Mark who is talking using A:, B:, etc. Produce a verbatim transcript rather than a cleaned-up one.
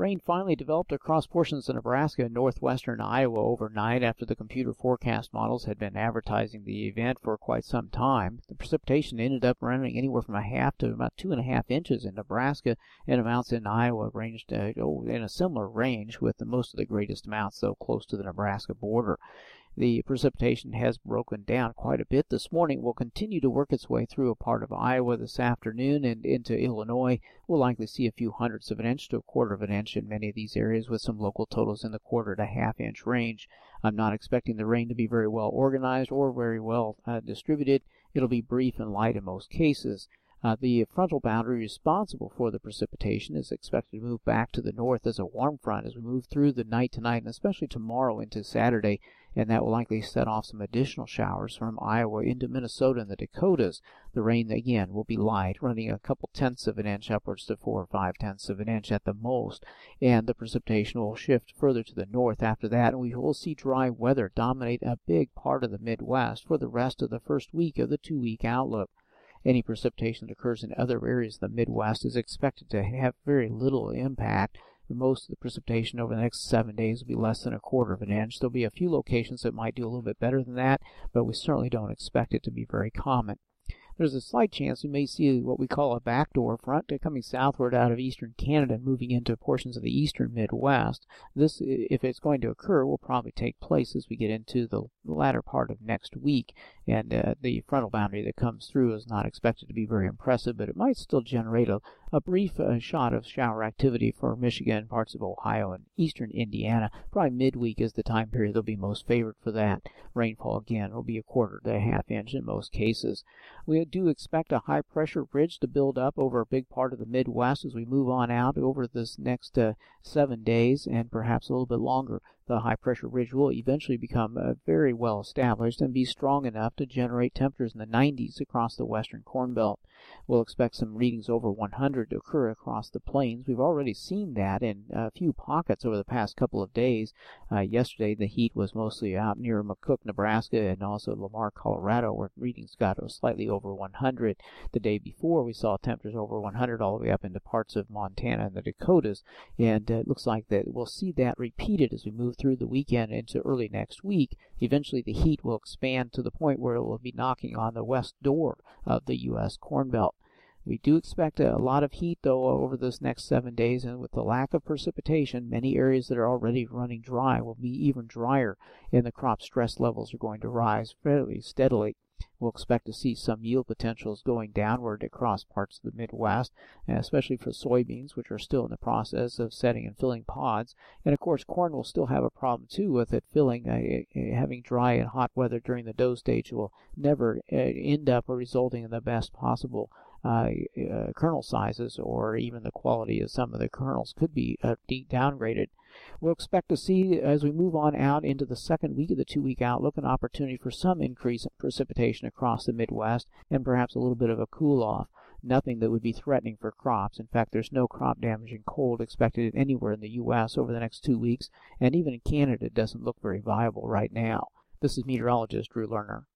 A: Rain finally developed across portions of Nebraska and northwestern Iowa overnight after the computer forecast models had been advertising the event for quite some time. The precipitation ended up running anywhere from a half to about two and a half inches in Nebraska, and amounts in Iowa ranged uh, oh, in a similar range, with the, most of the greatest amounts, though, close to the Nebraska border. The precipitation has broken down quite a bit this morning. Will continue to work its way through a part of Iowa this afternoon and into Illinois. We'll likely see a few hundredths of an inch to a quarter of an inch in many of these areas, with some local totals in the quarter to half inch range. I'm not expecting the rain to be very well organized or very well uh, distributed. It'll be brief and light in most cases. Uh, the frontal boundary responsible for the precipitation is expected to move back to the north as a warm front as we move through the night tonight and especially tomorrow into Saturday, and that will likely set off some additional showers from Iowa into Minnesota and the Dakotas. The rain, again, will be light, running a couple tenths of an inch upwards to four or five tenths of an inch at the most, and the precipitation will shift further to the north after that, and we will see dry weather dominate a big part of the Midwest for the rest of the first week of the two-week outlook. Any precipitation that occurs in other areas of the Midwest is expected to have very little impact. Most of the precipitation over the next seven days will be less than a quarter of an inch. There'll be a few locations that might do a little bit better than that, but we certainly don't expect it to be very common. There's a slight chance we may see what we call a backdoor front coming southward out of eastern Canada and moving into portions of the eastern Midwest. This, if it's going to occur, will probably take place as we get into the latter part of next week, and uh, the frontal boundary that comes through is not expected to be very impressive, but it might still generate a, a brief uh, shot of shower activity for Michigan, parts of Ohio, and eastern Indiana. Probably midweek is the time period that'll be most favored for that. Rainfall, again, will be a quarter to a half inch in most cases. We do expect a high-pressure ridge to build up over a big part of the Midwest as we move on out over this next uh, seven days and perhaps a little bit longer. The high-pressure ridge will eventually become uh, very well established and be strong enough to generate temperatures in the nineties across the western Corn Belt. We'll expect some readings over one hundred to occur across the plains. We've already seen that in a few pockets over the past couple of days. Uh, yesterday, the heat was mostly out near McCook, Nebraska, and also Lamar, Colorado, where readings got slightly over one hundred. The day before, we saw temperatures over one hundred all the way up into parts of Montana and the Dakotas, and uh, it looks like that we'll see that repeated as we move through the weekend into early next week. Eventually, the heat will expand to the point where it will be knocking on the west door of the U S Corn Belt. We do expect a lot of heat, though, over this next seven days, and with the lack of precipitation, many areas that are already running dry will be even drier, and the crop stress levels are going to rise fairly steadily. We'll expect to see some yield potentials going downward across parts of the Midwest, especially for soybeans, which are still in the process of setting and filling pods. And, of course, corn will still have a problem, too, with it filling. Uh, having dry and hot weather during the dough stage will never uh, end up resulting in the best possible Uh, uh, kernel sizes, or even the quality of some of the kernels could be uh, downgraded. We'll expect to see, as we move on out into the second week of the two-week outlook, an opportunity for some increase in precipitation across the Midwest and perhaps a little bit of a cool-off. Nothing that would be threatening for crops. In fact, there's no crop-damaging cold expected anywhere in the U S over the next two weeks, and even in Canada it doesn't look very viable right now. This is meteorologist Drew Lerner.